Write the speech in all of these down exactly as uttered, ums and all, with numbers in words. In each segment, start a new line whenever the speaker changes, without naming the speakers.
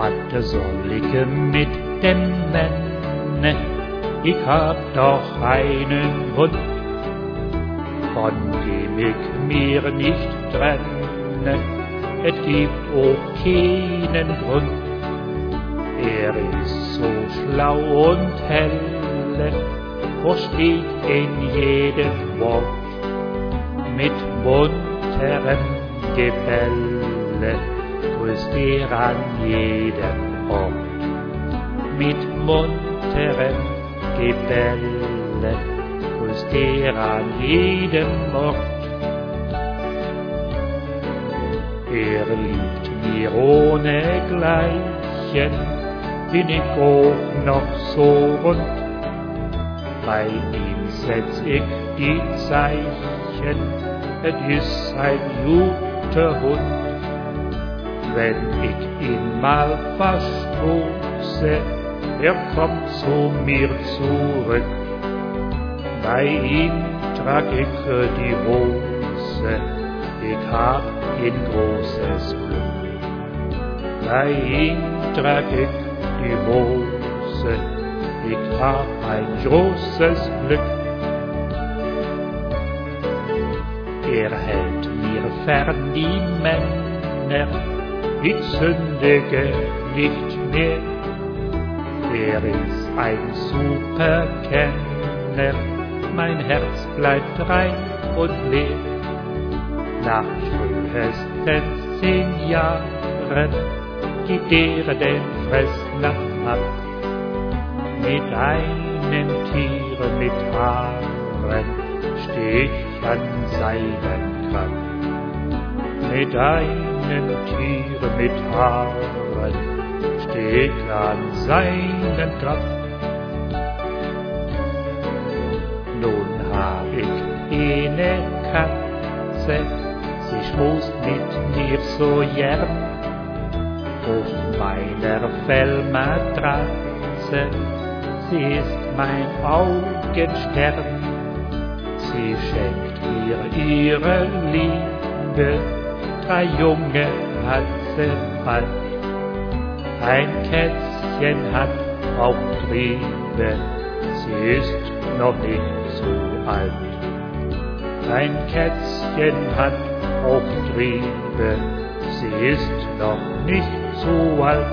wat soll ich mit dem Männer? Ich hab doch einen Hund, von dem ich mir nicht trenne. Es gibt auch keinen Grund. Er ist so schlau und helle, versteht in jedem Wort, mit munterem Gebelle grüßt er an jedem Ort. Mit munterem Gebelle grüßt er an jedem Ort. Er liebt mir ohne Gleichen, bin ich auch noch so rund. Bei ihm setz ich die Zeichen, es ist ein guter Hund. Wenn ich ihn mal verstoße, er kommt zu mir zurück. Bei ihm trag ich die Hose, ich hab ein großes Glück. Bei ihm trag ich die Hose, ich hab ein großes Glück. Er hält mir fern die Männer, ich sündige nicht mehr. Er ist ein super Kenner, mein Herz bleibt rein und leer. Nach frühestens zehn Jahren gibt er den Fressnapf ab. Mit einem Tier mit Haaren steh ich an seinen Grab. Mit einem Tier mit Haaren steh ich an seinen Grab. Nun hab ich eine Katze, sie schmust mit mir so gern. Auf meiner Fellmatratze, sie ist mein Augenstern. Sie schenkt mir ihre Liebe, drei Junge hat sie bald. Ein Kätzchen hat auch Triebe, sie ist noch nicht so alt. Ein Kätzchen hat auch Triebe, sie ist noch nicht so alt.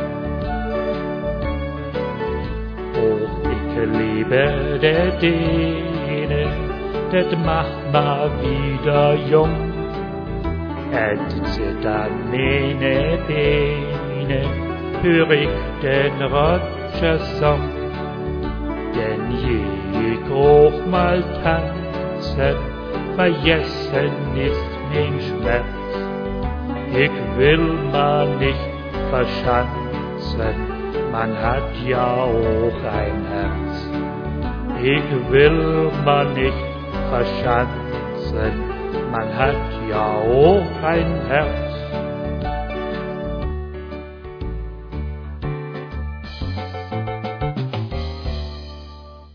Oh, ich liebe der Däne, das macht ma wieder jung. Et zittert meine Beine, hör ich den Roger-Song. Denn je ich auch mal tanze, vergessen ist mein Schmerz. Ich will ma nicht verschanzen, man hat ja auch ein Herz. Ich will ma nicht verschanzen, man hat ja auch ein Herz.